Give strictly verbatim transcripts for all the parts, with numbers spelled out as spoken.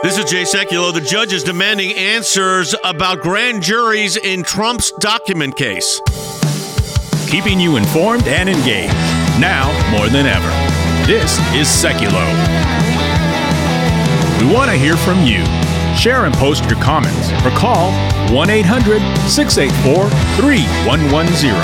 This is Jay Sekulow. The judge is demanding answers about grand juries in Trump's document case. Keeping you informed and engaged, now more than ever. This is Sekulow. We want to hear from you. Share and post your comments or call one eight hundred six eight four three one one zero.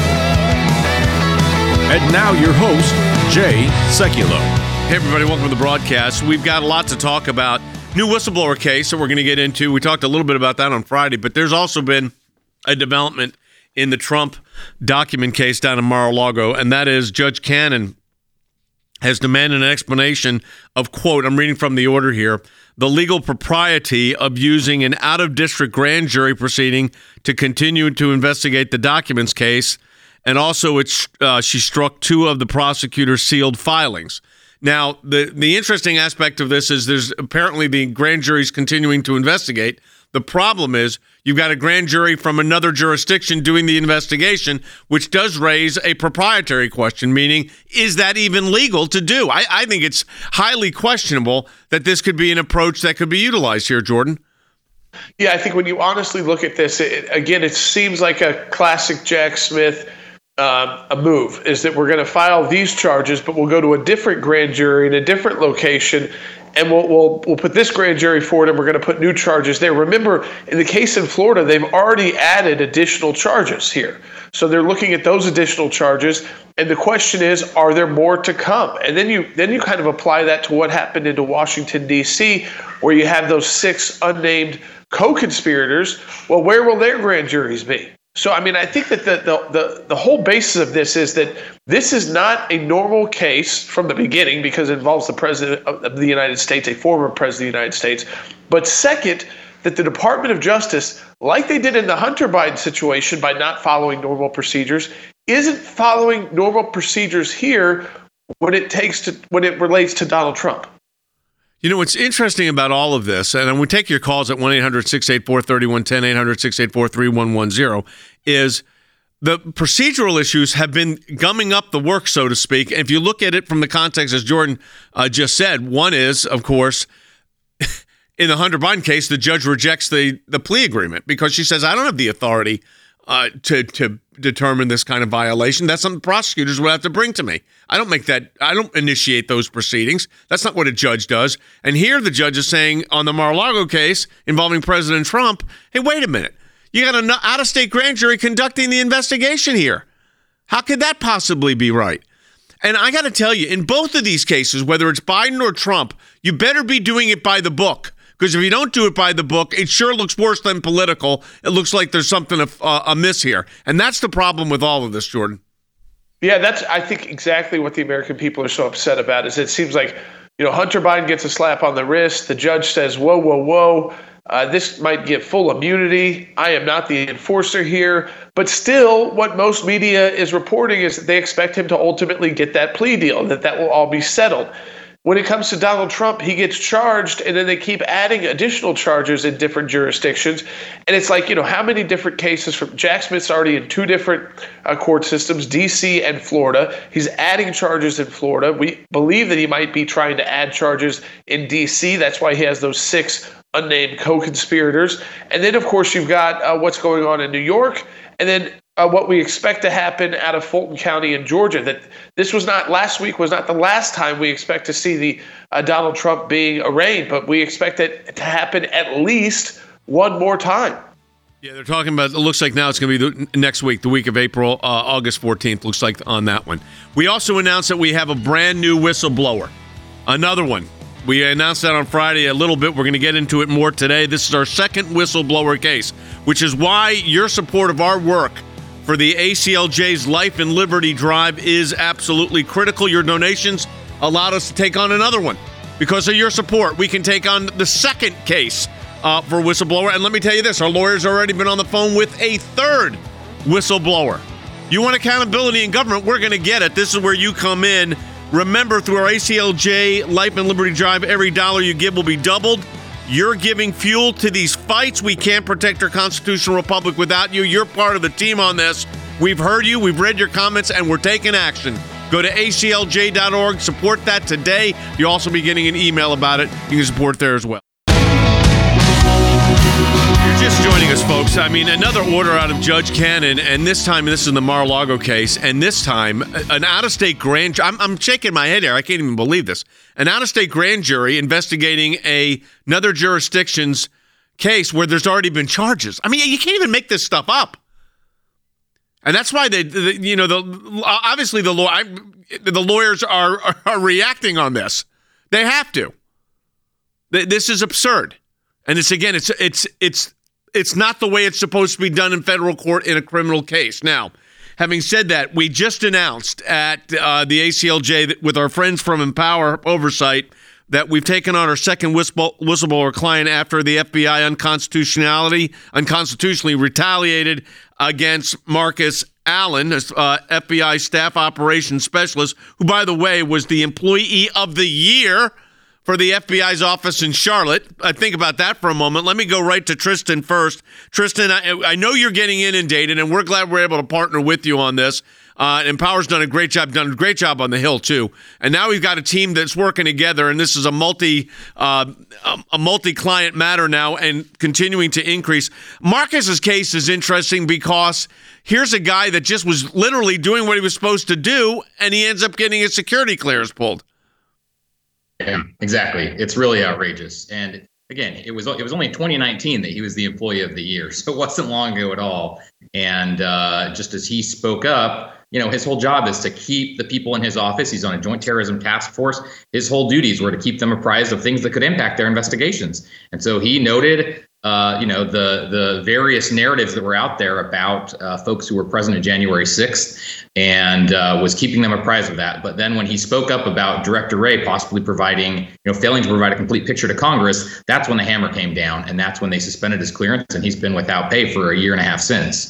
And now your host, Jay Sekulow. Hey everybody, welcome to the broadcast. We've got a lot to talk about. New whistleblower case that we're going to get into. We talked a little bit about that on Friday, but there's also been a development in the Trump document case down in Mar-a-Lago, and that is Judge Cannon has demanded an explanation of, quote, I'm reading from the order here, the legal propriety of using an out-of-district grand jury proceeding to continue to investigate the documents case, and also it's, uh, she struck two of the prosecutor's sealed filings. Now, the, the interesting aspect of this is there's apparently the grand jury's continuing to investigate. The problem is you've got a grand jury from another jurisdiction doing the investigation, which does raise a proprietary question, meaning, is that even legal to do? I, I think it's highly questionable that this could be an approach that could be utilized here, Jordan. Yeah, I think when you honestly look at this, it, again, it seems like a classic Jack Smith Um, a move is that we're going to file these charges, but we'll go to a different grand jury in a different location, and we'll we'll we'll put this grand jury forward, and we're going to put new charges there. Remember, in the case in Florida, they've already added additional charges here, so they're looking at those additional charges. And the question is, are there more to come? And then you then you kind of apply that to what happened into Washington D C, where you have those six unnamed co-conspirators. Well, where will their grand juries be? So, I mean, I think that the, the the the whole basis of this is that this is not a normal case from the beginning because it involves the president of the United States, a former president of the United States. But second, that the Department of Justice, like they did in the Hunter Biden situation by not following normal procedures, isn't following normal procedures here when it takes to when it relates to Donald Trump. You know, what's interesting about all of this, and we take your calls at one eight hundred six eight four three one one zero, eight hundred six eight four three one one zero, is the procedural issues have been gumming up the work, so to speak. And if you look at it from the context, as Jordan uh, just said, one is, of course, in the Hunter Biden case, the judge rejects the, the plea agreement because she says, I don't have the authority uh, to to determine this kind of violation. That's something prosecutors would have to bring to me. I don't make that, I don't initiate those proceedings. That's not what a judge does. And here the judge is saying on the Mar-a-Lago case involving President Trump, hey, wait a minute. You got an out-of-state grand jury conducting the investigation here. How could that possibly be right? And I got to tell you, in both of these cases, whether it's Biden or Trump, you better be doing it by the book. Because if you don't do it by the book, it sure looks worse than political. It looks like there's something uh, amiss here. And that's the problem with all of this, Jordan. Yeah, that's, I think, exactly what the American people are so upset about is it seems like, you know, Hunter Biden gets a slap on the wrist. The judge says, whoa, whoa, whoa, uh, this might get full immunity. I am not the enforcer here. But still, what most media is reporting is that they expect him to ultimately get that plea deal, that that will all be settled. When it comes to Donald Trump, he gets charged, and then they keep adding additional charges in different jurisdictions. And it's like, you know, how many different cases from Jack Smith's already in two different uh, court systems, D C and Florida. He's adding charges in Florida. We believe that he might be trying to add charges in D C. That's why he has those six unnamed co-conspirators. And then, of course, you've got uh, what's going on in New York. And then Uh, what we expect to happen out of Fulton County in Georgia, that this was not, last week was not the last time we expect to see the uh, Donald Trump being arraigned, but we expect it to happen at least one more time. Yeah, they're talking about, it looks like now it's going to be the, next week, the week of April, uh, August fourteenth, looks like on that one. We also announced that we have a brand new whistleblower, another one. We announced that on Friday a little bit. We're going to get into it more today. This is our second whistleblower case, which is why your support of our work for the A C L J's Life and Liberty Drive is absolutely critical. Your donations allowed us to take on another one. Because of your support, we can take on the second case uh, for whistleblower. And let me tell you this, our lawyer's already been on the phone with a third whistleblower. You want accountability in government, we're going to get it. This is where you come in. Remember, through our A C L J Life and Liberty Drive, every dollar you give will be doubled. You're giving fuel to these fights. We can't protect our constitutional republic without you. You're part of the team on this. We've heard you. We've read your comments, and we're taking action. Go to A C L J dot org. Support that today. You'll also be getting an email about it. You can support there as well. You're just joining us, folks. I mean, another order out of Judge Cannon, and this time, this is in the Mar-a-Lago case, and this time, an out-of-state grand jury, I'm, I'm shaking my head here, I can't even believe this, an out-of-state grand jury investigating a, another jurisdiction's case where there's already been charges. I mean, you can't even make this stuff up. And that's why they, the, you know, the obviously the law, I, the lawyers are, are are reacting on this. They have to. This is absurd, and it's again, it's it's it's it's not the way it's supposed to be done in federal court in a criminal case. Now, having said that, we just announced at uh, the A C L J that with our friends from Empower Oversight that we've taken on our second whistleblower client after the F B I unconstitutionality, unconstitutionally retaliated against Marcus Allen, uh, F B I staff operations specialist, who, by the way, was the employee of the year for the F B I's office in Charlotte. I think about that for a moment. Let me go right to Tristan first. Tristan, I, I know you're getting inundated, and we're glad we're able to partner with you on this. Uh, Empower's done a great job, done a great job on the Hill too. And now we've got a team that's working together, and this is a multi, uh, a multi-client matter now, and continuing to increase. Marcus's case is interesting because here's a guy that just was literally doing what he was supposed to do, and he ends up getting his security clearance pulled. Yeah, exactly. It's really outrageous. And again, it was it was only twenty nineteen that he was the employee of the year, so it wasn't long ago at all. And uh, just as he spoke up, you know, his whole job is to keep the people in his office. He's on a joint terrorism task force. His whole duties were to keep them apprised of things that could impact their investigations. And so he noted, uh, you know, the the various narratives that were out there about uh, folks who were present at January sixth, and uh, was keeping them apprised of that. But then when he spoke up about Director Wray possibly providing, you know, failing to provide a complete picture to Congress, that's when the hammer came down, and that's when they suspended his clearance, and he's been without pay for a year and a half since.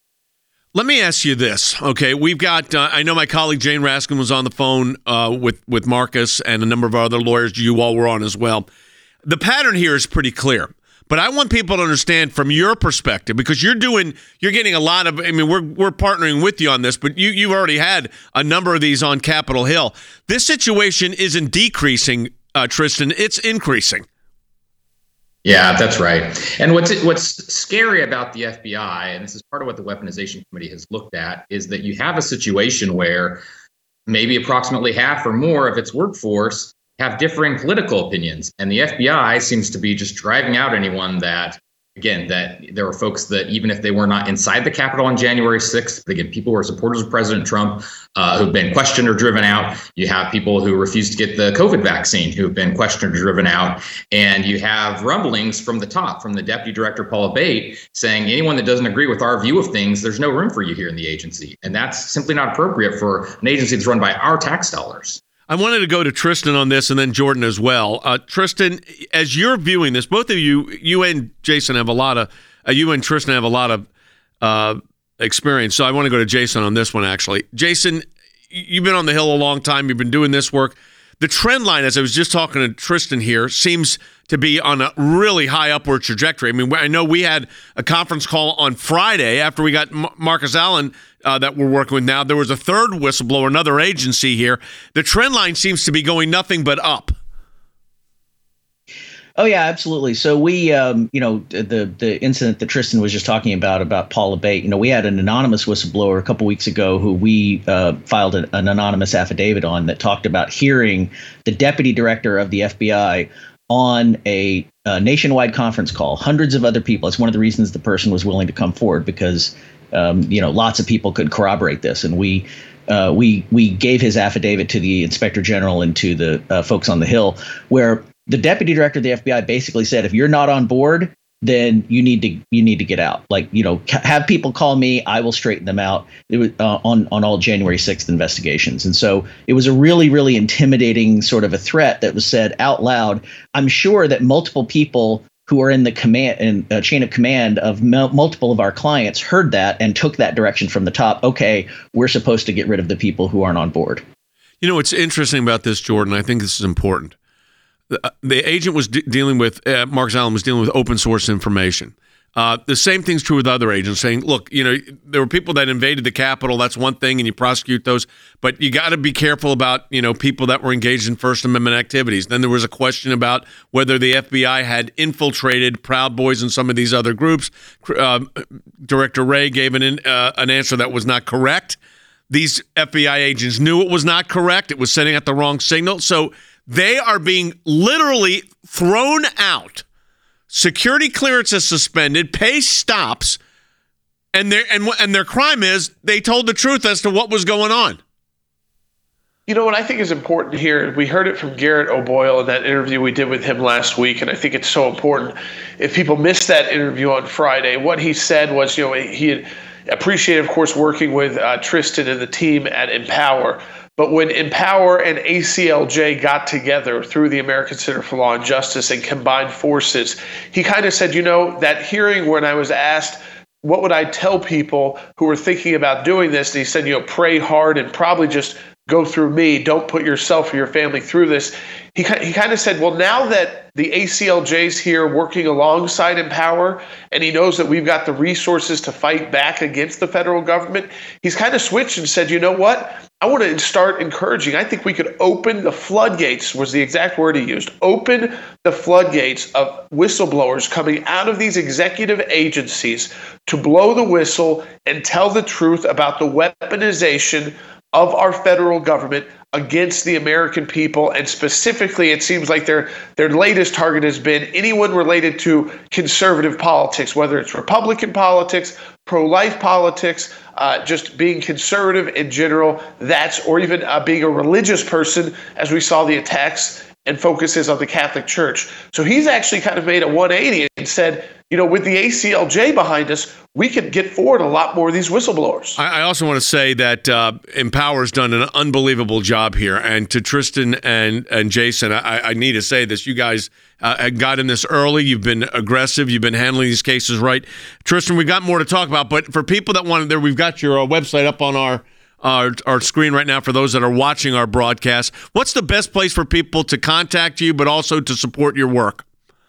Let me ask you this, okay? We've got, uh, I know my colleague Jane Raskin was on the phone uh, with, with Marcus and a number of other lawyers. You all were on as well. The pattern here is pretty clear, but I want people to understand from your perspective, because you're doing, you're getting a lot of, I mean, we're we're partnering with you on this, but you, you've already had a number of these on Capitol Hill. This situation isn't decreasing, uh, Tristan, it's increasing. Yeah, that's right. And what's what's scary about the F B I, and this is part of what the Weaponization Committee has looked at, is that you have a situation where maybe approximately half or more of its workforce have differing political opinions. And the F B I seems to be just driving out anyone that, again, that there are folks that even if they were not inside the Capitol on January sixth, but again, people who are supporters of President Trump uh, who've been questioned or driven out. You have people who refuse to get the COVID vaccine who've been questioned or driven out. And you have rumblings from the top, from the Deputy Director, Paul Abate, saying anyone that doesn't agree with our view of things, there's no room for you here in the agency. And that's simply not appropriate for an agency that's run by our tax dollars. I wanted to go to Tristan on this and then Jordan as well. Uh, Tristan, as you're viewing this, both of you, you and Jason have a lot of, uh, you and Tristan have a lot of uh, experience. So I want to go to Jason on this one, actually. Jason, you've been on the Hill a long time. You've been doing this work. The trend line, as I was just talking to Tristan here, seems to be on a really high upward trajectory. I mean, I know we had a conference call on Friday after we got M- Marcus Allen uh, that we're working with now. There was a third whistleblower, another agency here. The trend line seems to be going nothing but up. Oh, yeah, absolutely. So we, um, you know, the the incident that Tristan was just talking about, about Paul Abate, you know, we had an anonymous whistleblower a couple weeks ago who we uh, filed an, an anonymous affidavit on that talked about hearing the deputy director of the F B I on a, a nationwide conference call, hundreds of other people. It's one of the reasons the person was willing to come forward, because, um, you know, lots of people could corroborate this. And we uh, we we gave his affidavit to the Inspector General and to the uh, folks on the Hill, where the deputy director of the F B I basically said, if you're not on board, then you need to you need to get out. Like, you know, have people call me. I will straighten them out. It was uh, on on all January sixth investigations. And so it was a really, really intimidating sort of a threat that was said out loud. I'm sure that multiple people who are in the command and uh, chain of command of m- multiple of our clients heard that and took that direction from the top. OK, we're supposed to get rid of the people who aren't on board. You know, what's interesting about this, Jordan, I think this is important. The, the agent was de- dealing with, uh, Marcus Allen was dealing with open source information. Uh, the same thing's true with other agents saying, look, you know, there were people that invaded the Capitol. That's one thing, and you prosecute those. But you got to be careful about, you know, people that were engaged in First Amendment activities. Then there was a question about whether the F B I had infiltrated Proud Boys and some of these other groups. Uh, Director Wray gave an, uh, an answer that was not correct. These F B I agents knew it was not correct. It was sending out the wrong signal. So they are being literally thrown out. Security clearance is suspended, pay stops, and their and and their crime is they told the truth as to what was going on. You know what I think is important here? We heard it from Garrett O'Boyle in that interview we did with him last week, and I think it's so important. If people missed that interview on Friday, what he said was, you know, he had appreciated, of course, working with uh, Tristan and the team at Empower. But when Empower and A C L J got together through the American Center for Law and Justice and combined forces, he kind of said, you know, that hearing when I was asked, what would I tell people who were thinking about doing this? And he said, you know, pray hard and probably just go through me. Don't put yourself or your family through this. He, he kind of said, well, now that the A C L J's here working alongside Empower, and he knows that we've got the resources to fight back against the federal government, he's kind of switched and said, you know what? I want to start encouraging. I think we could open the floodgates, was the exact word he used, open the floodgates of whistleblowers coming out of these executive agencies to blow the whistle and tell the truth about the weaponization of our federal government against the American people. And specifically, it seems like their their latest target has been anyone related to conservative politics, whether it's Republican politics, pro-life politics, uh, just being conservative in general, that's, or even uh, being a religious person, as we saw the attacks and focuses on the Catholic Church. So he's actually kind of made a one eighty and said, you know, with the A C L J behind us, we could get forward a lot more of these whistleblowers. I also want to say that uh, Empower's done an unbelievable job here. And to Tristan and, and Jason, I, I need to say this. You guys uh, got in this early. You've been aggressive. You've been handling these cases right. Tristan, we've got more to talk about. But for people that want to, we've got your uh, website up on our Our, our screen right now for those that are watching our broadcast. What's the best place for people to contact you, but also to support your work?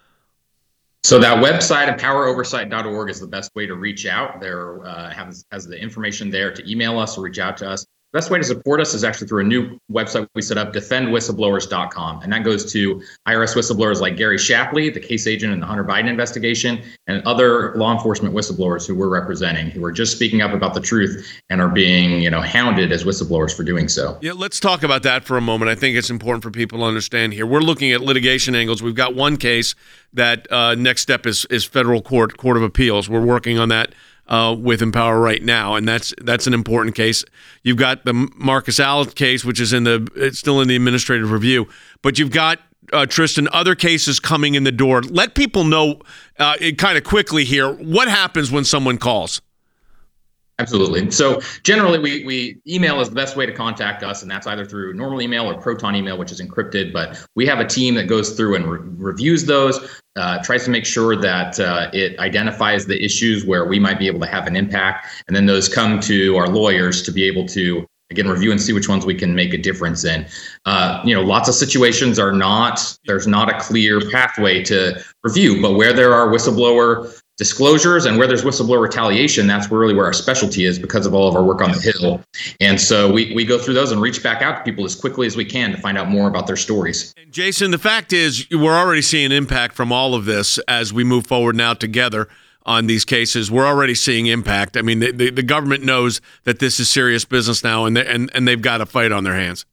So that website, empower oversight dot org, is the best way to reach out. There uh, has, has the information there to email us or reach out to us. The best way to support us is actually through a new website we set up, defend whistleblowers dot com. And that goes to I R S whistleblowers like Gary Shapley, the case agent in the Hunter Biden investigation, and other law enforcement whistleblowers who we're representing, who are just speaking up about the truth and are being, you know, hounded as whistleblowers for doing so. Yeah, let's talk about that for a moment. I think it's important for people to understand here. We're looking at litigation angles. We've got one case that uh, next step is is federal court, Court of Appeals. We're working on that Uh, with Empower right now, and that's that's an important case. You've got the Marcus Allen case, which is in the it's still in the administrative review, but you've got uh, Tristan, other cases coming in the door. Let people know uh, kind of quickly here what happens when someone calls. Absolutely. So generally, we we email is the best way to contact us, and that's either through normal email or Proton email, which is encrypted. But we have a team that goes through and re- reviews those, uh, tries to make sure that uh, it identifies the issues where we might be able to have an impact, and then those come to our lawyers to be able to, again, review and see which ones we can make a difference in. Uh, you know, lots of situations are not, there's not a clear pathway to review, but where there are whistleblower disclosures and where there's whistleblower retaliation, that's really where our specialty is because of all of our work on the Hill. And so we, we go through those and reach back out to people as quickly as we can to find out more about their stories. Jason, the fact is we're already seeing impact from all of this as we move forward now together on these cases. We're already seeing impact. I mean, the, the, the government knows that this is serious business now, and, and, and they've got a fight on their hands.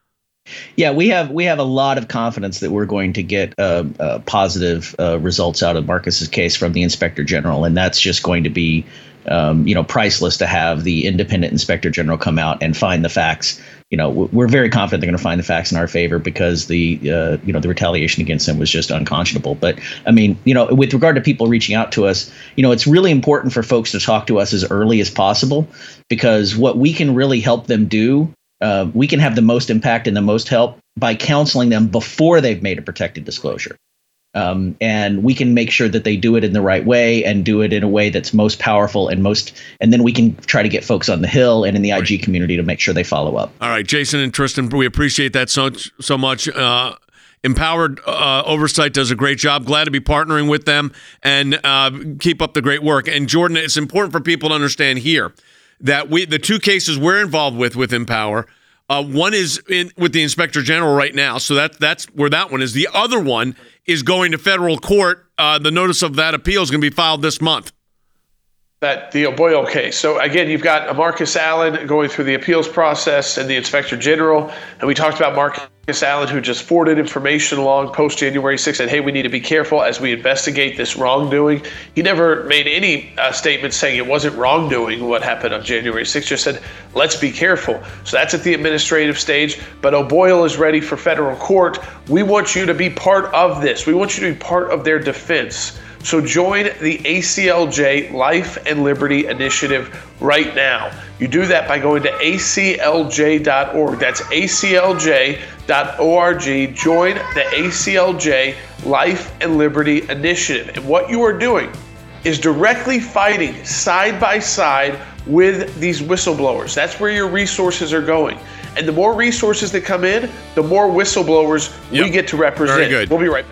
Yeah, we have we have a lot of confidence that we're going to get uh, uh, positive uh, results out of Marcus's case from the Inspector General, and that's just going to be, um, you know, priceless to have the independent Inspector General come out and find the facts. You know, we're very confident they're going to find the facts in our favor because the, uh, you know, the retaliation against him was just unconscionable. But I mean, you know, with regard to people reaching out to us, you know, it's really important for folks to talk to us as early as possible, because what we can really help them do. Uh, we can have the most impact and the most help by counseling them before they've made a protected disclosure. Um, and we can make sure that they do it in the right way and do it in a way that's most powerful and most, and then we can try to get folks on the Hill and in the I G community to make sure they follow up. All right, Jason and Tristan, we appreciate that so, so much. Uh, Empowered uh, Oversight does a great job. Glad to be partnering with them, and uh, keep up the great work. And Jordan, it's important for people to understand here that we the two cases we're involved with with Empower, uh, one is in with the Inspector General right now, so that that's where that one is. The other one is going to federal court. Uh, the notice of that appeal is going to be filed this month. That the O'Boyle case. So again, you've got Marcus Allen going through the appeals process and the Inspector General, and we talked about Marcus Allen, who just forwarded information along post January sixth, said, hey, we need to be careful as we investigate this wrongdoing. He never made any uh, statements saying it wasn't wrongdoing what happened on January sixth, just said, let's be careful. So that's at the administrative stage, but O'Boyle is ready for federal court. We want you to be part of this. We want you to be part of their defense. So join the A C L J Life and Liberty Initiative right now. You do that by going to A C L J dot org. That's A C L J dot org. Join the A C L J Life and Liberty Initiative. And what you are doing is directly fighting side by side with these whistleblowers. That's where your resources are going. And the more resources that come in, the more whistleblowers yep. we get to represent. Very good. We'll be right back.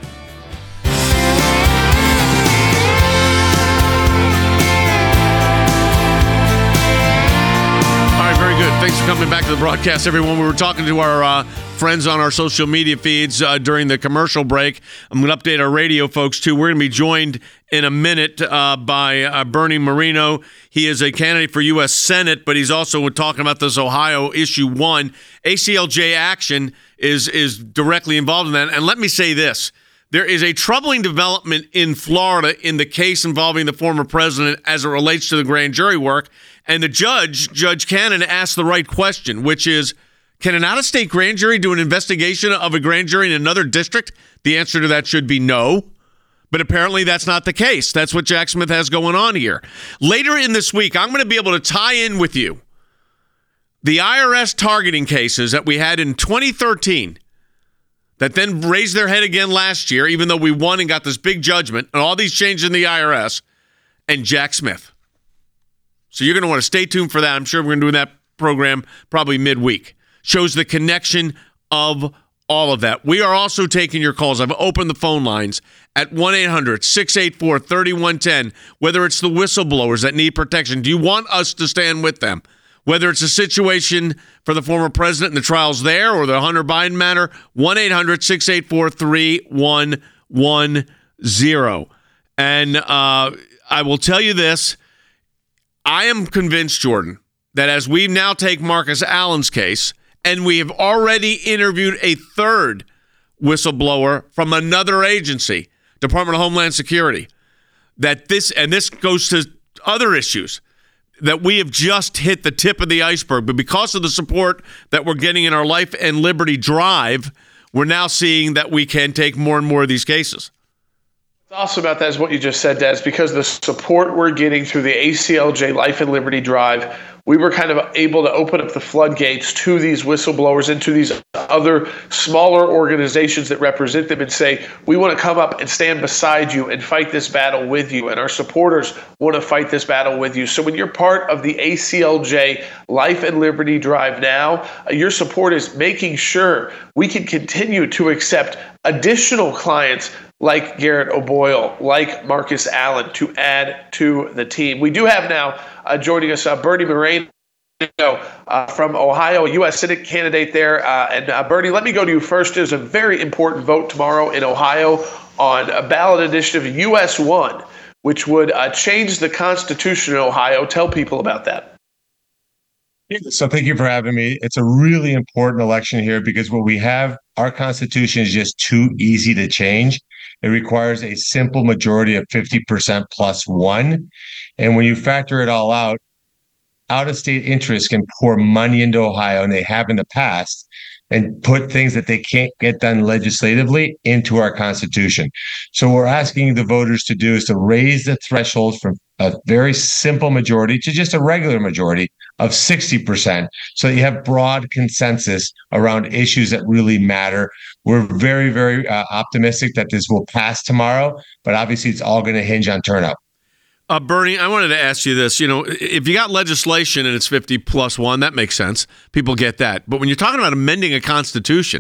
Thanks for coming back to the broadcast, everyone. We were talking to our uh, friends on our social media feeds uh, during the commercial break. I'm going to update our radio folks, too. We're going to be joined in a minute uh, by uh, Bernie Moreno. He is a candidate for U S Senate, but he's also talking about this Ohio Issue one. A C L J Action is, is directly involved in that. And let me say this. There is a troubling development in Florida in the case involving the former president as it relates to the grand jury work. And the judge, Judge Cannon, asked the right question, which is, can an out-of-state grand jury do an investigation of a grand jury in another district? The answer to that should be no. But apparently that's not the case. That's what Jack Smith has going on here. Later in this week, I'm going to be able to tie in with you the I R S targeting cases that we had in twenty thirteen that then raised their head again last year, even though we won and got this big judgment, and all these changes in the I R S, and Jack Smith. So you're going to want to stay tuned for that. I'm sure we're going to do that program probably midweek. Shows the connection of all of that. We are also taking your calls. I've opened the phone lines at one eight hundred six eight four three one one zero, whether it's the whistleblowers that need protection. Do you want us to stand with them? Whether it's a situation for the former president and the trials there or the Hunter Biden matter, one eight hundred six eight four three one one zero. And uh, I will tell you this. I am convinced, Jordan, that as we now take Marcus Allen's case, and we have already interviewed a third whistleblower from another agency, Department of Homeland Security, that this, and this goes to other issues, that we have just hit the tip of the iceberg. But because of the support that we're getting in our Life and Liberty Drive, we're now seeing that we can take more and more of these cases. What's awesome about that is what you just said, Des, because the support we're getting through the A C L J Life and Liberty Drive, we were kind of able to open up the floodgates to these whistleblowers and to these other smaller organizations that represent them and say, we want to come up and stand beside you and fight this battle with you. And our supporters want to fight this battle with you. So when you're part of the A C L J Life and Liberty Drive now, uh, your support is making sure we can continue to accept additional clients like Garrett O'Boyle, like Marcus Allen, to add to the team. We do have now uh, joining us uh, Bernie Moreno uh, from Ohio, U S Senate candidate there. Uh, and uh, Bernie, let me go to you first. There's a very important vote tomorrow in Ohio on a ballot initiative U S one, which would uh, change the Constitution in Ohio. Tell people about that. So thank you for having me. It's a really important election here because what we have, our Constitution is just too easy to change. It requires a simple majority of fifty percent plus one. And when you factor it all out, out-of-state interests can pour money into Ohio, and they have in the past, and put things that they can't get done legislatively into our Constitution. So what we're asking the voters to do is to raise the thresholds from a very simple majority to just a regular majority of sixty percent, so that you have broad consensus around issues that really matter. We're very, very uh, optimistic that this will pass tomorrow, but obviously it's all going to hinge on turnout. Uh, Bernie, I wanted to ask you this. You know, if you got legislation and it's fifty plus one, that makes sense. People get that. But when you're talking about amending a constitution,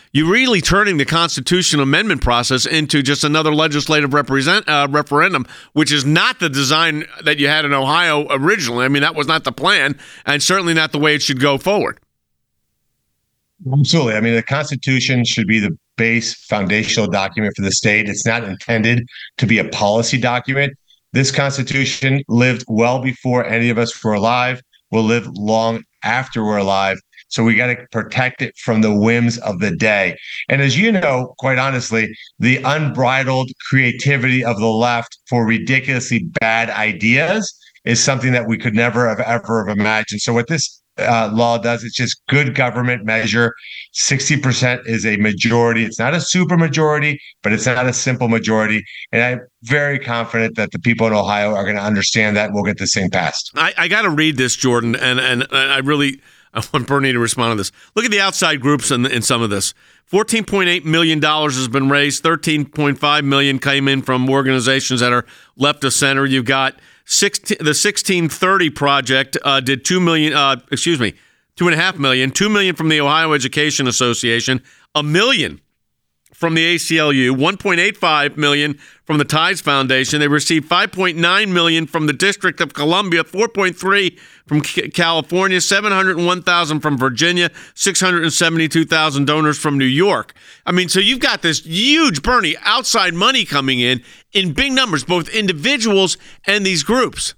you're really turning the constitutional amendment process into just another legislative represent, uh, referendum, which is not the design that you had in Ohio originally. I mean, that was not the plan, and certainly not the way it should go forward. Absolutely. I mean, the Constitution should be the base foundational document for the state. It's not intended to be a policy document. This Constitution lived well before any of us were alive, will live long after we're alive. So we got to protect it from the whims of the day. And as you know, quite honestly, the unbridled creativity of the left for ridiculously bad ideas is something that we could never have ever have imagined. So what this uh, law does, it's just good government measure. sixty percent is a majority. It's not a super majority, but it's not a simple majority. And I'm very confident that the people in Ohio are going to understand that and we'll get this thing passed. I, I got to read this, Jordan, and, and, and I really... I want Bernie to respond to this. Look at the outside groups in, in some of this. fourteen point eight million dollars has been raised. thirteen point five million dollars came in from organizations that are left of center. You've got sixteen, the sixteen thirty Project uh, did two million dollars, uh, excuse me, two point five million dollars, two million dollars from the Ohio Education Association, a million from the A C L U, one point eight five million dollars from the Tides Foundation. They received five point nine million dollars from the District of Columbia, four point three from California, seven hundred one thousand from Virginia, six hundred seventy-two thousand donors from New York. I mean, so you've got this huge, Bernie, outside money coming in in big numbers, both individuals and these groups.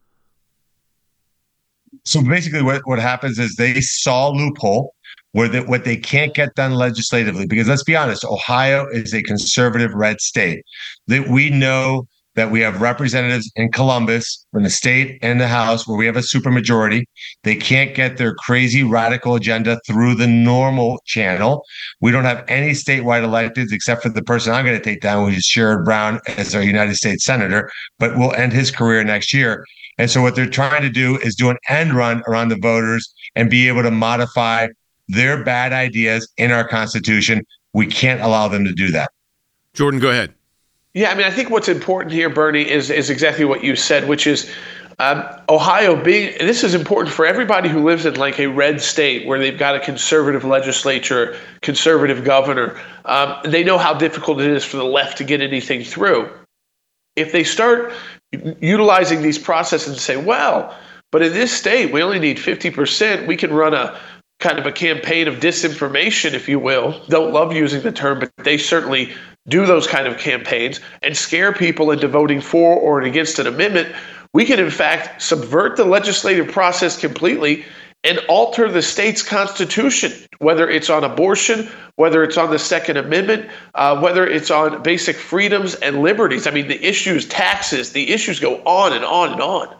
So basically what, what happens is they saw a loophole where they, what they can't get done legislatively, because let's be honest, Ohio is a conservative red state. That we know that we have representatives in Columbus, in the state and the House, where we have a supermajority. They can't get their crazy radical agenda through the normal channel. We don't have any statewide electeds except for the person I'm going to take down, which is Sherrod Brown as our United States Senator, but will end his career next year. And so what they're trying to do is do an end run around the voters and be able to modify their bad ideas in our Constitution. We can't allow them to do that. Jordan, go ahead. Yeah, I mean, I think what's important here, Bernie, is is exactly what you said, which is um, Ohio being, and this is important for everybody who lives in like a red state where they've got a conservative legislature, conservative governor. Um, they know how difficult it is for the left to get anything through. If they start utilizing these processes and say, well, but in this state, we only need fifty percent, we can run a kind of a campaign of disinformation, if you will. Don't love using the term, but they certainly do those kind of campaigns and scare people into voting for or against an amendment. We can, in fact, subvert the legislative process completely and alter the state's constitution, whether it's on abortion, whether it's on the Second Amendment, uh, whether it's on basic freedoms and liberties. I mean, the issues, taxes, the issues go on and on and on.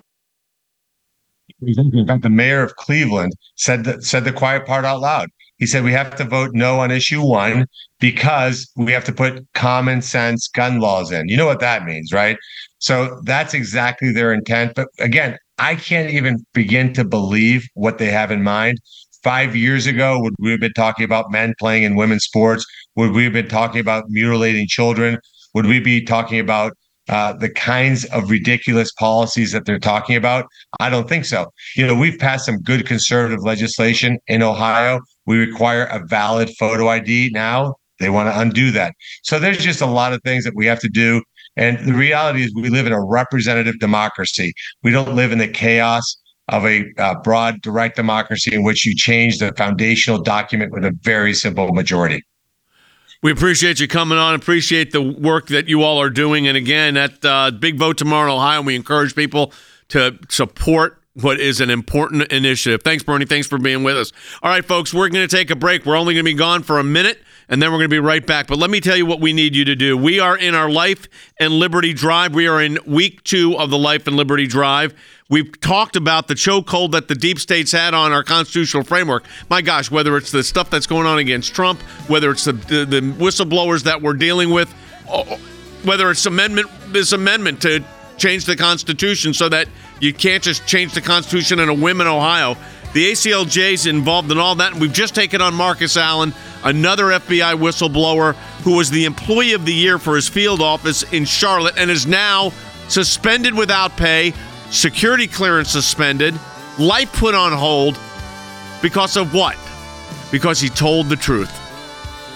In fact, the mayor of Cleveland said that, said the quiet part out loud. He said we have to vote no on issue one because we have to put common sense gun laws in. You know what that means, right? So that's exactly their intent. But again, I can't even begin to believe what they have in mind. Five years ago, would we have been talking about men playing in women's sports? Would we have been talking about mutilating children? Would we be talking about Uh, the kinds of ridiculous policies that they're talking about? I don't think so. You know, we've passed some good conservative legislation in Ohio. We require a valid photo I D now. They want to undo that. So there's just a lot of things that we have to do. And the reality is we live in a representative democracy. We don't live in the chaos of a uh, broad, direct democracy in which you change the foundational document with a very simple majority. We appreciate you coming on, appreciate the work that you all are doing. And again, that uh, big vote tomorrow in Ohio, we encourage people to support what is an important initiative. Thanks, Bernie. Thanks for being with us. All right, folks, we're going to take a break. We're only going to be gone for a minute, and then we're going to be right back. But let me tell you what we need you to do. We are in our Life and Liberty Drive. We are in week two of the Life and Liberty Drive. We've talked about the chokehold that the deep states had on our constitutional framework. My gosh, whether it's the stuff that's going on against Trump, whether it's the, the, the whistleblowers that we're dealing with, whether it's amendment this amendment to change the Constitution so that you can't just change the Constitution in a whim in Ohio. The A C L J's involved in all that, and we've just taken on Marcus Allen, another F B I whistleblower who was the Employee of the Year for his field office in Charlotte and is now suspended without pay, security clearance suspended, life put on hold because of what? Because he told the truth.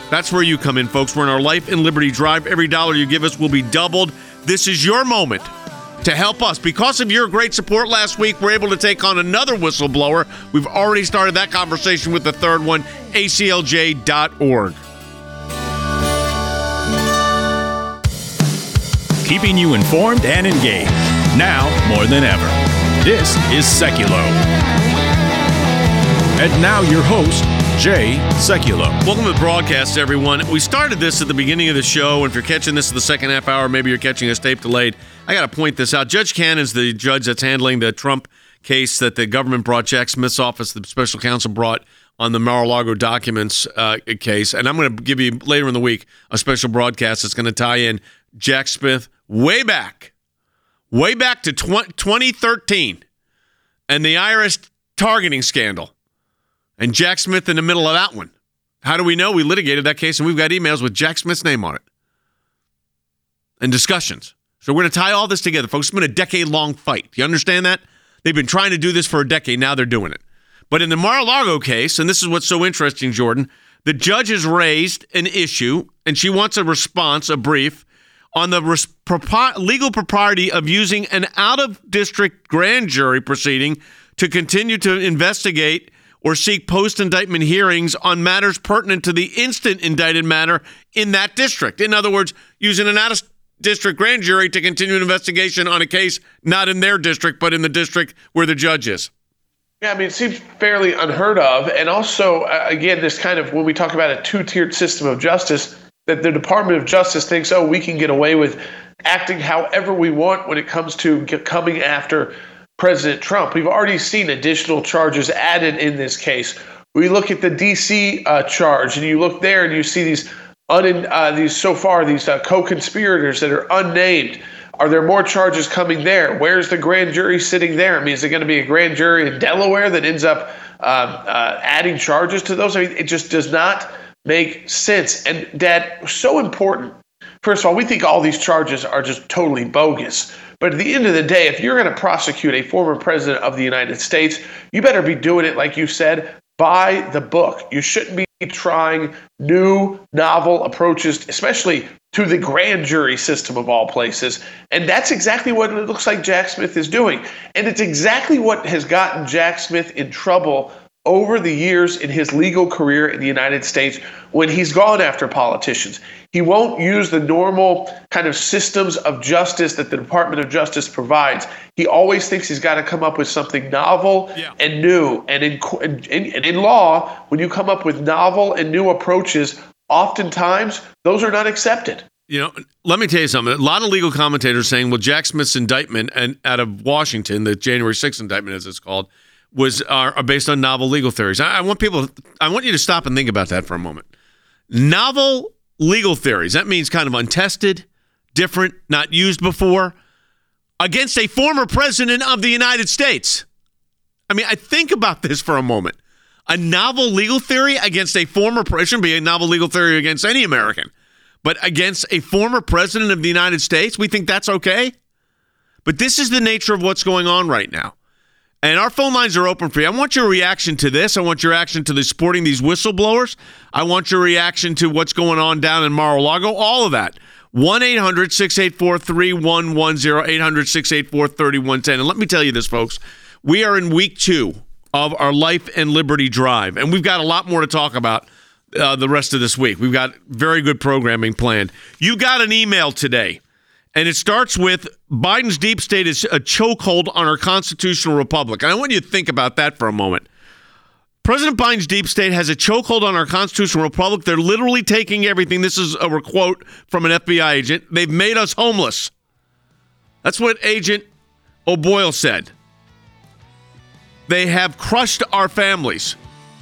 That's where you come in, folks. We're in our Life and Liberty Drive. Every dollar you give us will be doubled. This is your moment to help us. Because of your great support last week, we're able to take on another whistleblower. We've already started that conversation with the third one, A C L J dot org. Keeping you informed and engaged, now more than ever. This is Sekulow. And now your host, Jay Sekulow. Welcome to the broadcast, everyone. We started this at the beginning of the show, and if you're catching this in the second half hour, maybe you're catching us tape delayed. I got to point this out. Judge Cannon's the judge that's handling the Trump case that the government brought, Jack Smith's office, the special counsel brought on the Mar-a-Lago documents uh, case. And I'm going to give you later in the week a special broadcast that's going to tie in Jack Smith way back, way back to twenty thirteen and the I R S targeting scandal. And Jack Smith in the middle of that one. How do we know? We litigated that case, and we've got emails with Jack Smith's name on it and discussions. So we're going to tie all this together, folks. It's been a decade-long fight. Do you understand that? They've been trying to do this for a decade. Now they're doing it. But in the Mar-a-Lago case, and this is what's so interesting, Jordan, the judge has raised an issue, and she wants a response, a brief, on the res- propo- legal propriety of using an out-of-district grand jury proceeding to continue to investigate or seek post-indictment hearings on matters pertinent to the instant indicted matter in that district. In other words, using an out-of-district grand jury to continue an investigation on a case not in their district, but in the district where the judge is. Yeah, I mean, it seems fairly unheard of. And also, uh, again, this kind of, when we talk about a two-tiered system of justice, that the Department of Justice thinks, oh, we can get away with acting however we want when it comes to get, coming after President Trump. We've already seen additional charges added in this case. We look at the D C uh, charge, and you look there and you see these, un- uh, these so far, these uh, co-conspirators that are unnamed. Are there more charges coming there? Where's the grand jury sitting there? I mean, is it going to be a grand jury in Delaware that ends up um, uh, adding charges to those? I mean, it just does not make sense. And, Dad, so important. First of all, we think all these charges are just totally bogus. But at the end of the day, if you're going to prosecute a former president of the United States, you better be doing it, like you said, by the book. You shouldn't be trying new, novel approaches, especially to the grand jury system of all places. And that's exactly what it looks like Jack Smith is doing. And it's exactly what has gotten Jack Smith in trouble over the years in his legal career in the United States when he's gone after politicians. He won't use the normal kind of systems of justice that the Department of Justice provides. He always thinks he's got to come up with something novel yeah. and new. And in, in, and in law, when you come up with novel and new approaches, oftentimes those are not accepted. You know, let me tell you something. A lot of legal commentators saying, well, Jack Smith's indictment and out of Washington, the January sixth indictment, as it's called, was are, are based on novel legal theories. I, I want people, I want you to stop and think about that for a moment. Novel legal theories. That means kind of untested, different, not used before, against a former president of the United States. I mean, I think about this for a moment. A novel legal theory against a former president, it shouldn't be a novel legal theory against any American, but against a former president of the United States, we think that's okay? But this is the nature of what's going on right now. And our phone lines are open for you. I want your reaction to this. I want your reaction to the supporting these whistleblowers. I want your reaction to what's going on down in Mar-a-Lago. All of that. one eight hundred six eight four three one one zero, eight hundred six eight four three one one zero. And let me tell you this, folks. We are in week two of our Life and Liberty Drive. And we've got a lot more to talk about uh, the rest of this week. We've got very good programming planned. You got an email today. And it starts with Biden's deep state is a chokehold on our constitutional republic. And I want you to think about that for a moment. President Biden's deep state has a chokehold on our constitutional republic. They're literally taking everything. This is a quote from an F B I agent. They've made us homeless. That's what Agent O'Boyle said. They have crushed our families.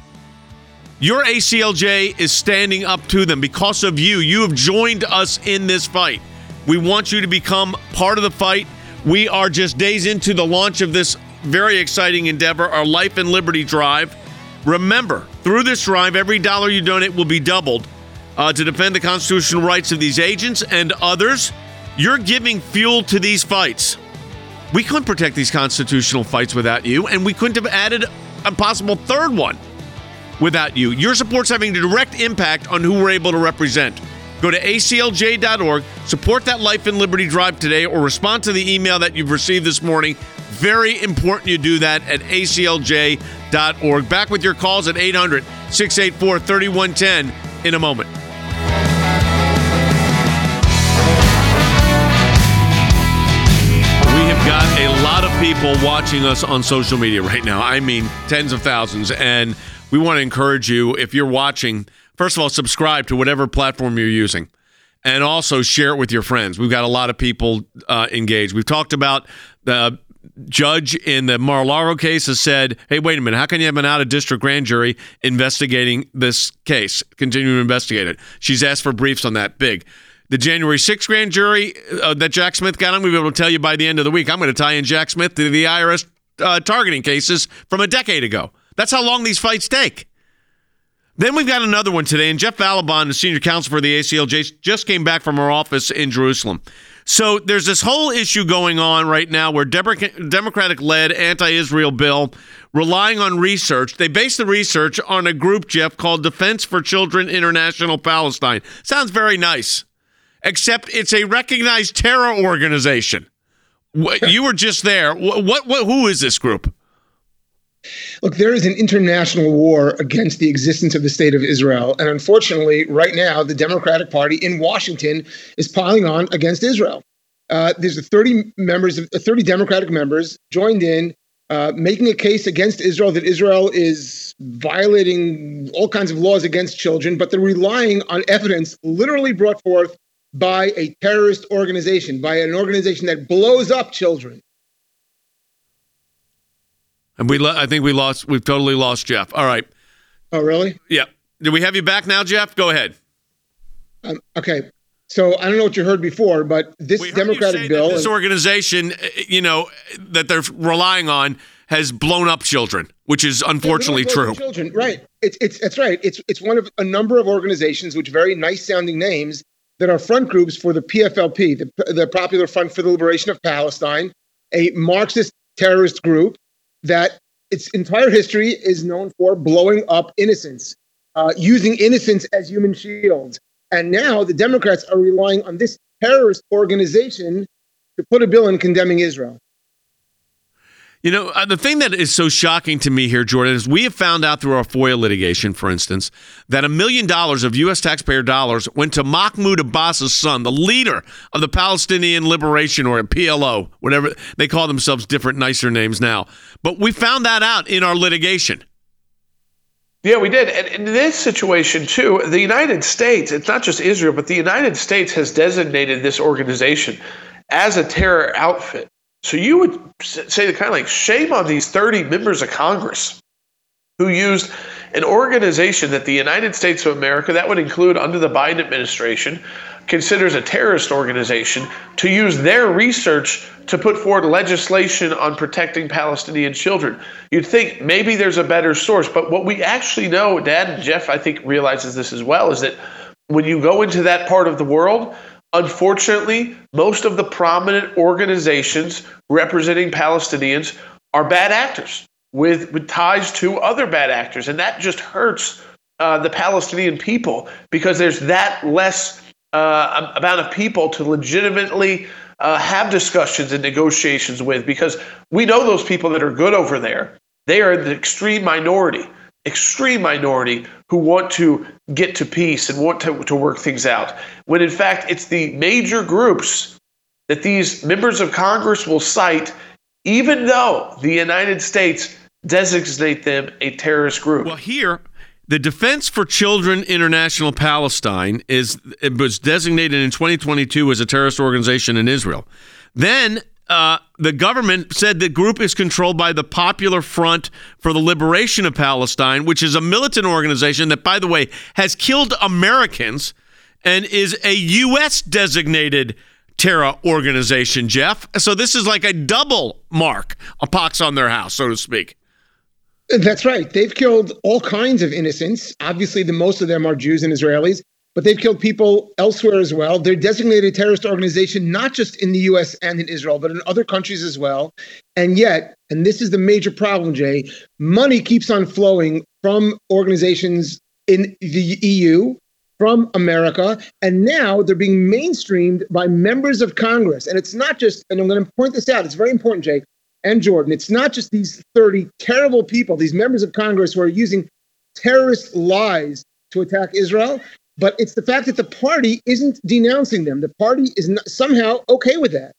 Your A C L J is standing up to them because of you. You have joined us in this fight. We want you to become part of the fight. We are just days into the launch of this very exciting endeavor, our Life and Liberty Drive. Remember, through this drive, every dollar you donate will be doubled uh, to defend the constitutional rights of these agents and others. You're giving fuel to these fights. We couldn't protect these constitutional fights without you, and we couldn't have added a possible third one without you. Your support's having a direct impact on who we're able to represent. Go to A C L J dot org, support that Life and Liberty Drive today, or respond to the email that you've received this morning. Very important you do that at A C L J dot org. Back with your calls at eight hundred, six eight four, three one one zero in a moment. We have got a lot of people watching us on social media right now. I mean, tens of thousands. And we want to encourage you, if you're watching, first of all, subscribe to whatever platform you're using. And also share it with your friends. We've got a lot of people uh, engaged. We've talked about the judge in the Mar-a-Lago case has said, hey, wait a minute, how can you have an out-of-district grand jury investigating this case, continue to investigate it? She's asked for briefs on that. Big. The January sixth grand jury uh, that Jack Smith got on, we'll be able to tell you by the end of the week. I'm going to tie in Jack Smith to the I R S uh, targeting cases from a decade ago. That's how long these fights take. Then we've got another one today, and Jeff Valabon, the senior counsel for the A C L J, just came back from our office in Jerusalem. So there's this whole issue going on right now where Democratic-led anti-Israel bill relying on research. They base the research on a group, Jeff, called Defense for Children International Palestine. Sounds very nice, except it's a recognized terror organization. You were just there. What? What? what who is this group? Look, there is an international war against the existence of the state of Israel. And unfortunately, right now, the Democratic Party in Washington is piling on against Israel. Uh, there's thirty members, thirty Democratic members joined in, uh, making a case against Israel that Israel is violating all kinds of laws against children, but they're relying on evidence literally brought forth by a terrorist organization, by an organization that blows up children. And we, I think we lost, we've totally lost Jeff. All right. Oh, really? Yeah. Do we have you back now, Jeff? Go ahead. Um, okay. So I don't know what you heard before, but this we heard Democratic you say bill, that this organization, you know, that they're relying on has blown up children, which is unfortunately yeah, true. Children, right? It's it's that's right. It's it's one of a number of organizations, which very nice sounding names, that are front groups for the P F L P, the the Popular Front for the Liberation of Palestine, a Marxist terrorist group that its entire history is known for blowing up innocents, uh, using innocents as human shields. And now the Democrats are relying on this terrorist organization to put a bill in condemning Israel. You know, uh, the thing that is so shocking to me here, Jordan, is we have found out through our FOIA litigation, for instance, that a million dollars of U S taxpayer dollars went to Mahmoud Abbas's son, the leader of the Palestinian Liberation, or P L O, whatever they call themselves, different, nicer names now. But we found that out in our litigation. Yeah, we did. And in this situation, too, the United States, it's not just Israel, but the United States has designated this organization as a terror outfit. So you would say kind of like shame on these thirty members of Congress who used an organization that the United States of America, that would include under the Biden administration, considers a terrorist organization, to use their research to put forward legislation on protecting Palestinian children. You'd think maybe there's a better source, but what we actually know, Dad and Jeff, I think, realizes this as well, is that when you go into that part of the world, unfortunately, most of the prominent organizations representing Palestinians are bad actors with, with ties to other bad actors. And that just hurts uh, the Palestinian people, because there's that less uh, amount of people to legitimately uh, have discussions and negotiations with, because we know those people that are good over there. They are the extreme minority. extreme minority who want to get to peace and want to, to work things out, when in fact it's the major groups that these members of Congress will cite, even though the United States designate them a terrorist group. Well, here, the Defense for Children International Palestine is it was designated in twenty twenty-two as a terrorist organization in Israel. Then Uh, the government said the group is controlled by the Popular Front for the Liberation of Palestine, which is a militant organization that, by the way, has killed Americans and is a U S designated terror organization, Jeff. So this is like a double mark, a pox on their house, so to speak. That's right. They've killed all kinds of innocents. Obviously, the most of them are Jews and Israelis. but they've killed people elsewhere as well. They're designated a terrorist organization, not just in the U S and in Israel, but in other countries as well. And yet, and this is the major problem, Jay, money keeps on flowing from organizations in the E U, from America, and now they're being mainstreamed by members of Congress. And it's not just, and I'm going to point this out, it's very important, Jay and Jordan, it's not just these thirty terrible people, these members of Congress who are using terrorist lies to attack Israel, but it's the fact that the party isn't denouncing them. The party is not, somehow okay with that.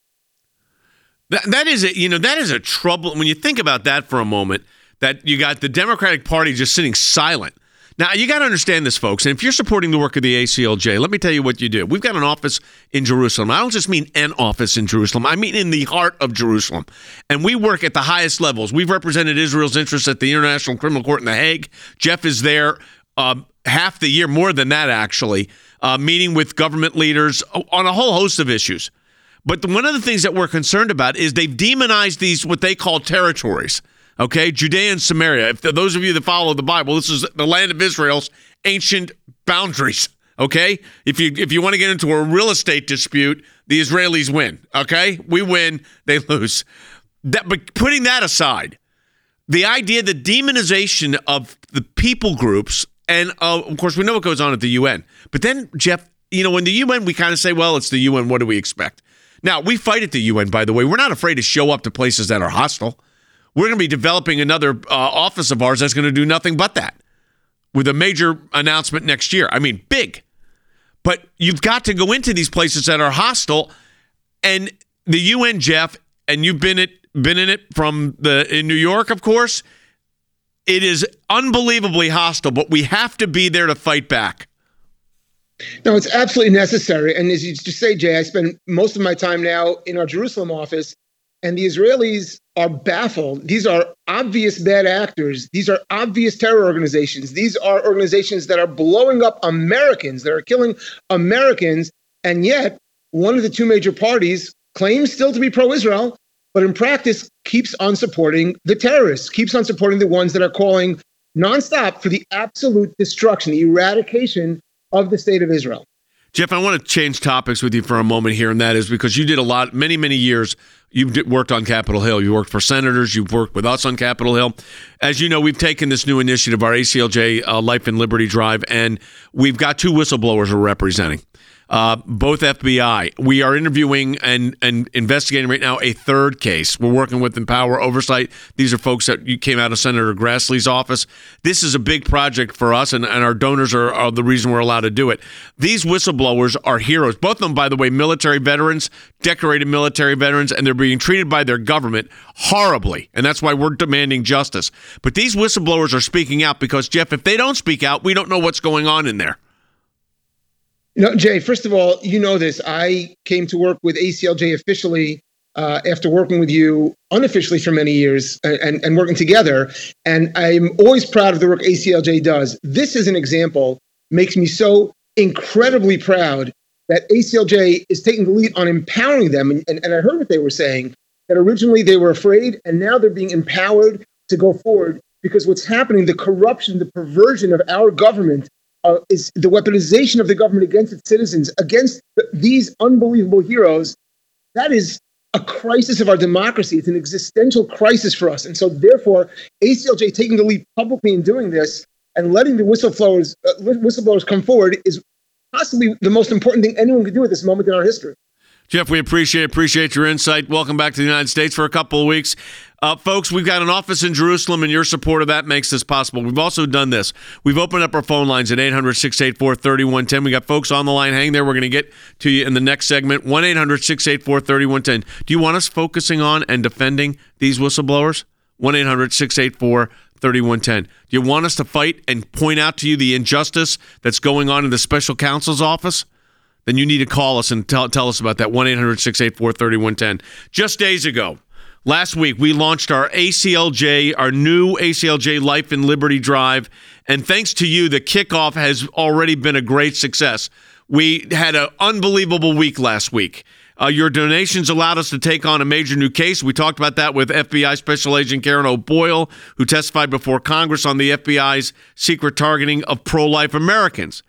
That, that is a, you know, that is a trouble. When you think about that for a moment, that you got the Democratic Party just sitting silent. Now, you got to understand this, folks, and if you're supporting the work of the A C L J, let me tell you what you do. We've got an office in Jerusalem. I don't just mean an office in Jerusalem. I mean in the heart of Jerusalem. And we work at the highest levels. We've represented Israel's interests at the International Criminal Court in The Hague. Jeff is there uh, half the year, more than that, actually, uh, meeting with government leaders on a whole host of issues. But the, one of the things that we're concerned about is they've demonized these, what they call territories. Okay, Judea and Samaria. If those of you that follow the Bible, this is the land of Israel's ancient boundaries. Okay, if you if you want to get into a real estate dispute, the Israelis win. Okay, we win, they lose. That, but putting that aside, the idea, the demonization of the people groups, and uh, of course we know what goes on at the U N. But then, Jeff, you know, in the U N we kind of say, well, it's the U N. What do we expect? Now we fight at the U N. By the way, we're not afraid to show up to places that are hostile. We're going to be developing another uh, office of ours that's going to do nothing but that, with a major announcement next year. I mean, big. But you've got to go into these places that are hostile. And the U N, Jeff, and you've been it been in it from the in New York, of course. It is unbelievably hostile, but we have to be there to fight back. No, it's absolutely necessary. And as you just say, Jay, I spend most of my time now in our Jerusalem office, and the Israelis are baffled. These are obvious bad actors. These are obvious terror organizations. These are organizations that are blowing up Americans, that are killing Americans. And yet, one of the two major parties claims still to be pro-Israel, but in practice keeps on supporting the terrorists, keeps on supporting the ones that are calling nonstop for the absolute destruction, the eradication of the state of Israel. Jeff, I want to change topics with you for a moment here, and that is because you did a lot, many, many years, you worked on Capitol Hill. You worked for senators. You've worked with us on Capitol Hill. As you know, we've taken this new initiative, our A C L J uh, Life and Liberty Drive, and we've got two whistleblowers we're representing. Uh, both F B I. We are interviewing and, and investigating right now a third case. We're working with Empower Oversight. These are folks that you came out of Senator Grassley's office. This is a big project for us, and, and our donors are, are the reason we're allowed to do it. These whistleblowers are heroes. Both of them, by the way, military veterans, decorated military veterans, and they're being treated by their government horribly, and that's why we're demanding justice. But these whistleblowers are speaking out because, Jeff, if they don't speak out, we don't know what's going on in there. You know, Jay, first of all, you know this. I came to work with A C L J officially uh, after working with you unofficially for many years and, and working together. And I'm always proud of the work A C L J does. This is an example, makes me so incredibly proud that A C L J is taking the lead on empowering them. And, and, and I heard what they were saying, that originally they were afraid, and now they're being empowered to go forward because what's happening, the corruption, the perversion of our government, Uh, is the weaponization of the government against its citizens, against th- these unbelievable heroes. That is a crisis of our democracy. It's an existential crisis for us. And so therefore, A C L J taking the lead publicly in doing this and letting the whistleblowers, uh, whistleblowers come forward is possibly the most important thing anyone could do at this moment in our history. Jeff, we appreciate appreciate your insight. Welcome back to the United States for a couple of weeks. Uh, folks, we've got an office in Jerusalem, and your support of that makes this possible. We've also done this. We've opened up our phone lines at eight hundred, six eight four, three one one zero. We got folks on the line. Hang there. We're going to get to you in the next segment. one eight hundred, six eight four, three one one zero. Do you want us focusing on and defending these whistleblowers? one eight hundred, six eight four, three one one zero. Do you want us to fight and point out to you the injustice that's going on in the special counsel's office? Then you need to call us and tell, tell us about that. one eight hundred, six eight four, three one one zero. Just days ago, last week, we launched our A C L J, our new A C L J Life and Liberty Drive. And thanks to you, the kickoff has already been a great success. We had an unbelievable week last week. Uh, your donations allowed us to take on a major new case. We talked about that with F B I Special Agent Karen O'Boyle, who testified before Congress on the F B I's secret targeting of pro-life Americans.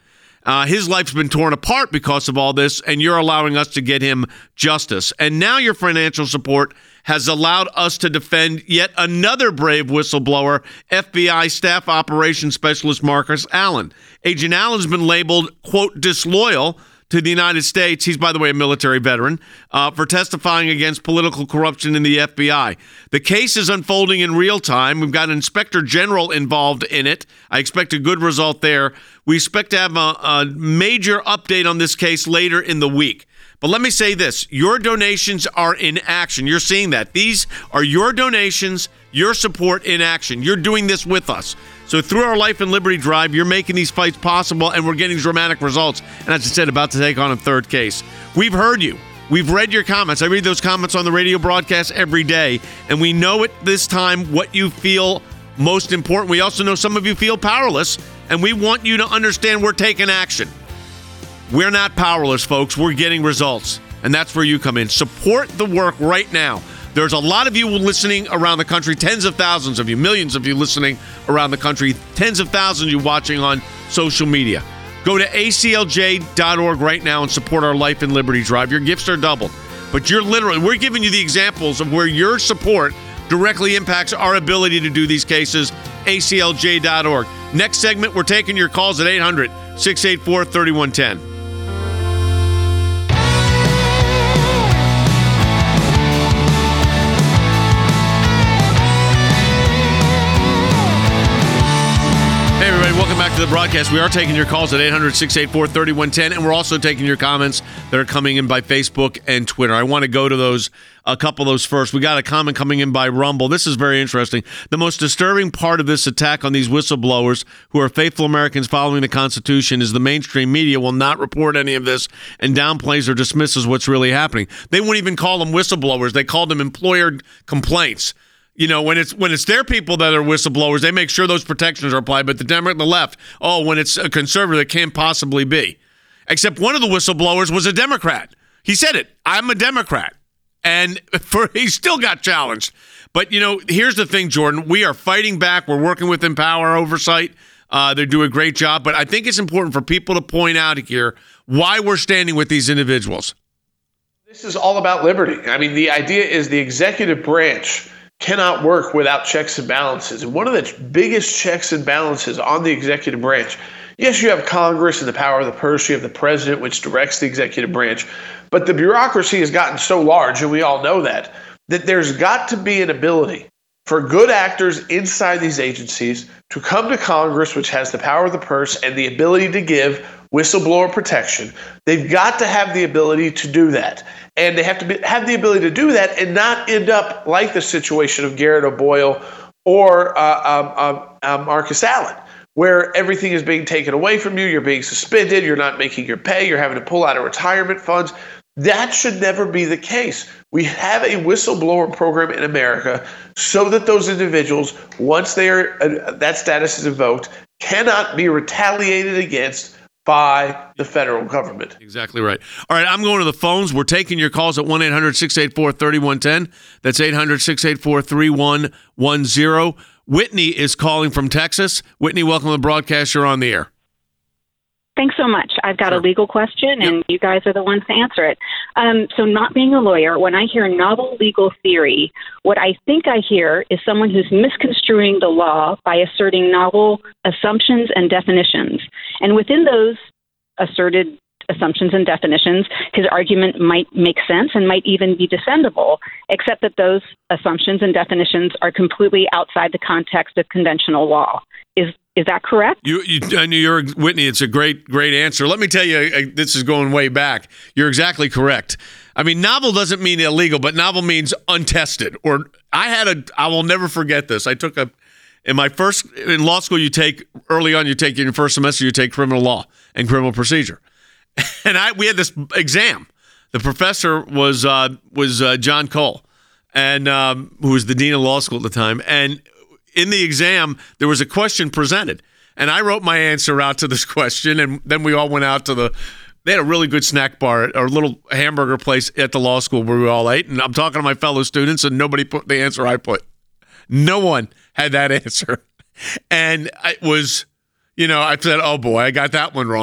Uh, his life's been torn apart because of all this, and you're allowing us to get him justice. And now your financial support has allowed us to defend yet another brave whistleblower, F B I Staff Operations Specialist Marcus Allen. Agent Allen's been labeled, quote, disloyal to the United States. He's, by the way, a military veteran, uh, for testifying against political corruption in the F B I. The case is unfolding in real time. We've got an inspector general involved in it. I expect a good result there. We expect to have a, a major update on this case later in the week. But let me say this. Your donations are in action. You're seeing that. These are your donations, your support in action. You're doing this with us. So through our Life and Liberty Drive, you're making these fights possible, and we're getting dramatic results. And as I said, about to take on a third case. We've heard you. We've read your comments. I read those comments on the radio broadcast every day, and we know at this time what you feel most important. We also know some of you feel powerless, and we want you to understand we're taking action. We're not powerless, folks. We're getting results, and that's where you come in. Support the work right now. There's a lot of you listening around the country, tens of thousands of you, millions of you listening around the country, tens of thousands of you watching on social media. Go to A C L J dot org right now and support our Life and Liberty Drive. Your gifts are doubled, but you're literally, we're giving you the examples of where your support directly impacts our ability to do these cases. A C L J dot org. Next segment, we're taking your calls at eight hundred, six eight four, three one one zero. Welcome back to the broadcast. We are taking your calls at eight hundred, six eight four, three one one zero, and we're also taking your comments that are coming in by Facebook and Twitter. I want to go to those, a couple of those first. We got a comment coming in by Rumble. This is very interesting. The most disturbing part of this attack on these whistleblowers who are faithful Americans following the Constitution is the mainstream media will not report any of this and downplays or dismisses what's really happening. They wouldn't even call them whistleblowers. They called them employer complaints. You know, when it's when it's their people that are whistleblowers, they make sure those protections are applied. But the Democrat, the left, oh, when it's a conservative, it can't possibly be. Except one of the whistleblowers was a Democrat. He said it. I'm a Democrat. And for he still got challenged. But, you know, here's the thing, Jordan. We are fighting back. We're working with Empower Oversight. Uh, they do a great job. But I think it's important for people to point out here why we're standing with these individuals. This is all about liberty. I mean, the idea is the executive branch cannot work without checks and balances. And one of the biggest checks and balances on the executive branch, yes, you have Congress and the power of the purse, you have the president, which directs the executive branch, but the bureaucracy has gotten so large, and we all know that, that there's got to be an ability for good actors inside these agencies to come to Congress, which has the power of the purse and the ability to give whistleblower protection. They've got to have the ability to do that. And they have to be, have the ability to do that and not end up like the situation of Garrett O'Boyle or uh, um, um, um, Marcus Allen, where everything is being taken away from you, you're being suspended, you're not making your pay, you're having to pull out of retirement funds. That should never be the case. We have a whistleblower program in America so that those individuals, once they are uh, that status is invoked, cannot be retaliated against by the federal government. Exactly right. All right, I'm going to the phones. We're taking your calls at one eight hundred, six eight four, three one one zero. That's eight hundred, six eight four, three one one zero. Whitney is calling from Texas. Whitney, welcome to the broadcast. You're on the air. Thanks so much. I've got Sure. a legal question, and Yep. you guys are the ones to answer it. Um, so not being a lawyer, when I hear novel legal theory, what I think I hear is someone who's misconstruing the law by asserting novel assumptions and definitions. And within those asserted assumptions and definitions, his argument might make sense and might even be defendable, except that those assumptions and definitions are completely outside the context of conventional law. Is Is that correct? You, you, I knew you're Whitney. It's a great, great answer. Let me tell you, uh, this is going way back. You're exactly correct. I mean, novel doesn't mean illegal, but novel means untested. Or I had a, I will never forget this. I took a, in my first, in law school, you take, early on, you take in your first semester, you take criminal law and criminal procedure. And I, we had this exam. The professor was, uh, was uh, John Cole, and um, who was the dean of law school at the time. And in the exam, there was a question presented, and I wrote my answer out to this question, and then we all went out to the, they had a really good snack bar or a little hamburger place at the law school where we all ate, and I'm talking to my fellow students, and nobody put the answer I put. No one had that answer. And it was, you know, I said, oh boy, I got that one wrong.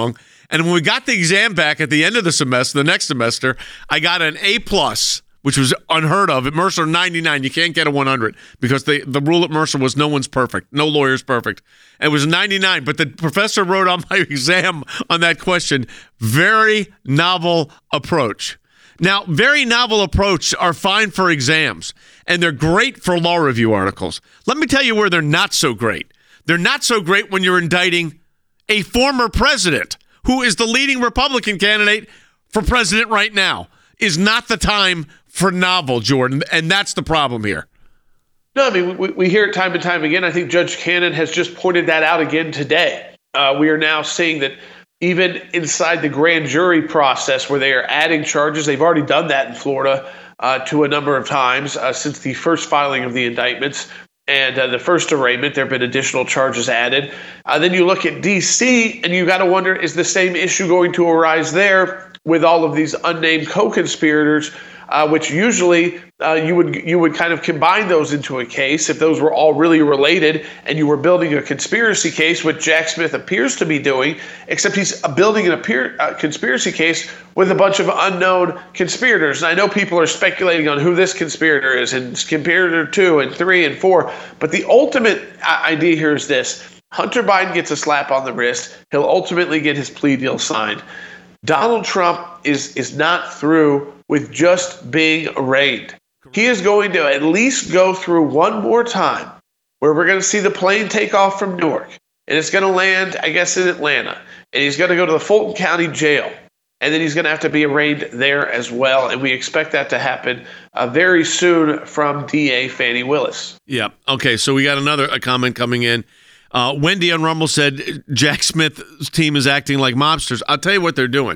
And when we got the exam back at the end of the semester, the next semester, I got an A plus, which was unheard of. At Mercer, ninety-nine. You can't get a one hundred because the, the rule at Mercer was no one's perfect. No lawyer's perfect. And it was ninety-nine. But the professor wrote on my exam on that question, very novel approach. Now, very novel approach are fine for exams, and they're great for law review articles. Let me tell you where they're not so great. They're not so great when you're indicting a former president who is the leading Republican candidate for president right now. Is not the time for novel, Jordan, and that's the problem here. No, I mean, we, we hear it time and time again. I think Judge Cannon has just pointed that out again today. Uh, we are now seeing that even inside the grand jury process where they are adding charges, they've already done that in Florida uh, to a number of times uh, since the first filing of the indictments and uh, the first arraignment. There have been additional charges added. Uh, then you look at D C, and you got to wonder, is the same issue going to arise there with all of these unnamed co-conspirators, uh, which usually uh, you would you would kind of combine those into a case if those were all really related and you were building a conspiracy case, which Jack Smith appears to be doing, except he's building an appear, uh, conspiracy case with a bunch of unknown conspirators. And I know people are speculating on who this conspirator is and conspirator two and three and four, but the ultimate idea here is this. Hunter Biden gets a slap on the wrist. He'll ultimately get his plea deal signed. Donald Trump is is not through with just being arraigned. He is going to at least go through one more time where we're going to see the plane take off from Newark, and it's going to land, I guess, in Atlanta, and he's going to go to the Fulton County Jail, and then he's going to have to be arraigned there as well, and we expect that to happen uh, very soon from D A Fani Willis. Yeah. Okay, so we got another a comment coming in. Uh, Wendy on Rumble said Jack Smith's team is acting like mobsters. I'll tell you what they're doing.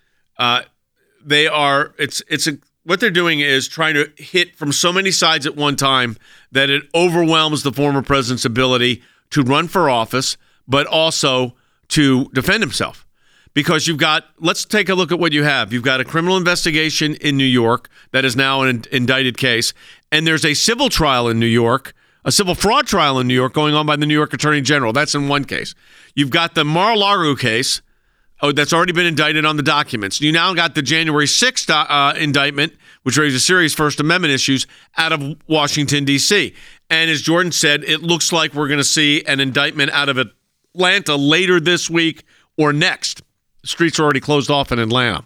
Uh, they are. It's it's a, what they're doing is trying to hit from so many sides at one time that it overwhelms the former president's ability to run for office, but also to defend himself. Because you've got. Let's take a look at what you have. You've got a criminal investigation in New York that is now an indicted case, and there's a civil trial in New York. A civil fraud trial in New York going on by the New York Attorney General. That's in one case. You've got the Mar-a-Lago case oh, that's already been indicted on the documents. You now got the January sixth uh, indictment, which raises serious First Amendment issues out of Washington, D C. And as Jordan said, it looks like we're going to see an indictment out of Atlanta later this week or next. The streets are already closed off in Atlanta.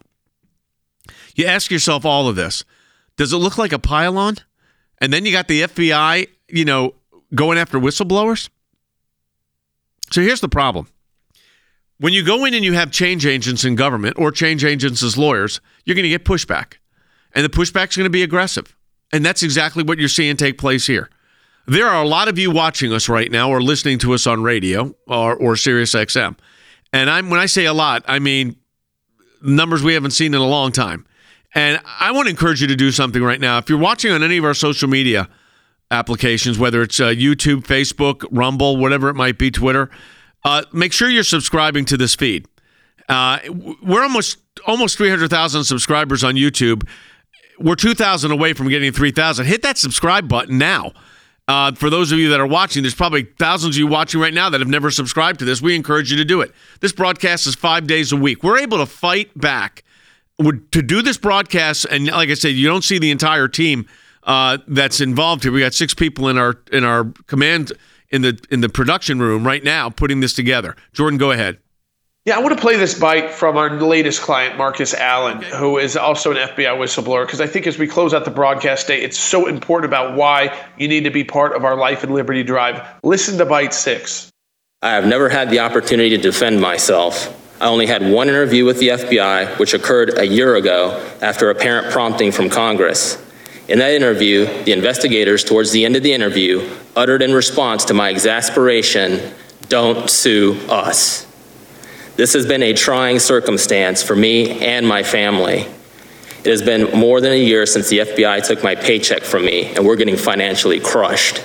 You ask yourself all of this. Does it look like a pile-on? And then you got the F B I, you know, going after whistleblowers. So here's the problem. When you go in and you have change agents in government or change agents as lawyers, you're going to get pushback. And the pushback's going to be aggressive. And that's exactly what you're seeing take place here. There are a lot of you watching us right now or listening to us on radio or, or Sirius X M. And I'm when I say a lot, I mean numbers we haven't seen in a long time. And I want to encourage you to do something right now. If you're watching on any of our social media applications, whether it's uh, YouTube, Facebook, Rumble, whatever it might be, Twitter, uh, make sure you're subscribing to this feed. Uh, we're almost almost three hundred thousand subscribers on YouTube. We're two thousand away from getting three thousand. Hit that subscribe button now. Uh, for those of you that are watching, there's probably thousands of you watching right now that have never subscribed to this. We encourage you to do it. This broadcast is five days a week. We're able to fight back to do this broadcast, and like I said, you don't see the entire team uh, that's involved here. We got six people in our in our command in the in the production room right now putting this together. Jordan, go ahead. Yeah, I want to play this bite from our latest client, Marcus Allen, okay, who is also an F B I whistleblower, because I think as we close out the broadcast day, it's so important about why you need to be part of our Life and Liberty Drive. Listen to bite six. I have never had the opportunity to defend myself. I only had one interview with the F B I, which occurred a year ago after apparent prompting from Congress. In that interview, the investigators, towards the end of the interview, uttered in response to my exasperation, "Don't sue us." This has been a trying circumstance for me and my family. It has been more than a year since the F B I took my paycheck from me, and we're getting financially crushed.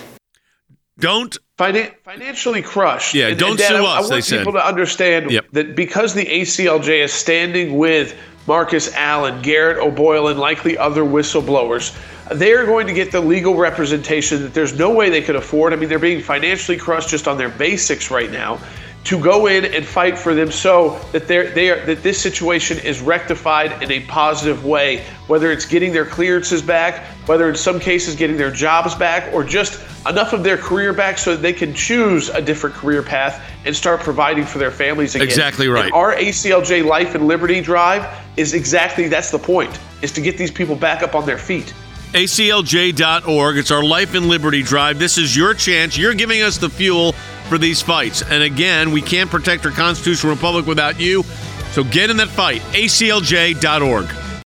Don't Finan- financially crushed. Yeah, and, don't and Dad, sue I, us, I want they said. people to understand yep. that because the A C L J is standing with Marcus Allen, Garrett O'Boyle, and likely other whistleblowers, they're going to get the legal representation that there's no way they could afford. I mean, they're being financially crushed just on their basics right now. to go in and fight for them so that they're, they are that this situation is rectified in a positive way, whether it's getting their clearances back, whether in some cases getting their jobs back, or just enough of their career back so that they can choose a different career path and start providing for their families again. Exactly right. And our A C L J Life and Liberty Drive is exactly, that's the point, is to get these people back up on their feet. A C L J dot org. It's our Life and Liberty Drive. This is your chance. You're giving us the fuel for these fights. And again, we can't protect our constitutional republic without you. So get in that fight. A C L J dot org.